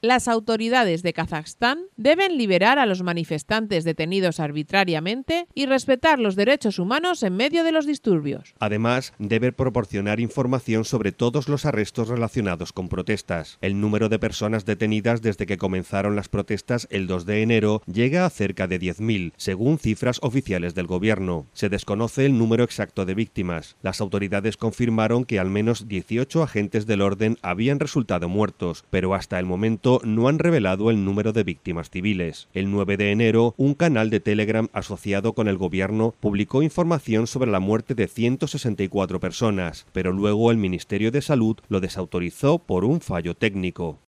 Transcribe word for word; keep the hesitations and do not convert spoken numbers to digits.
Las autoridades de Kazajstán deben liberar a los manifestantes detenidos arbitrariamente y respetar los derechos humanos en medio de los disturbios. Además, debe proporcionar información sobre todos los arrestos relacionados con protestas. El número de personas detenidas desde que comenzaron las protestas el dos de enero llega a cerca de diez mil, según cifras oficiales del gobierno. Se desconoce el número exacto de víctimas. Las autoridades confirmaron que al menos dieciocho agentes del orden habían resultado muertos, pero hasta el momento no han revelado el número de víctimas civiles. El nueve de enero, un canal de Telegram asociado con el gobierno publicó información sobre la muerte de ciento sesenta y cuatro personas, pero luego el Ministerio de Salud lo desautorizó por un fallo técnico.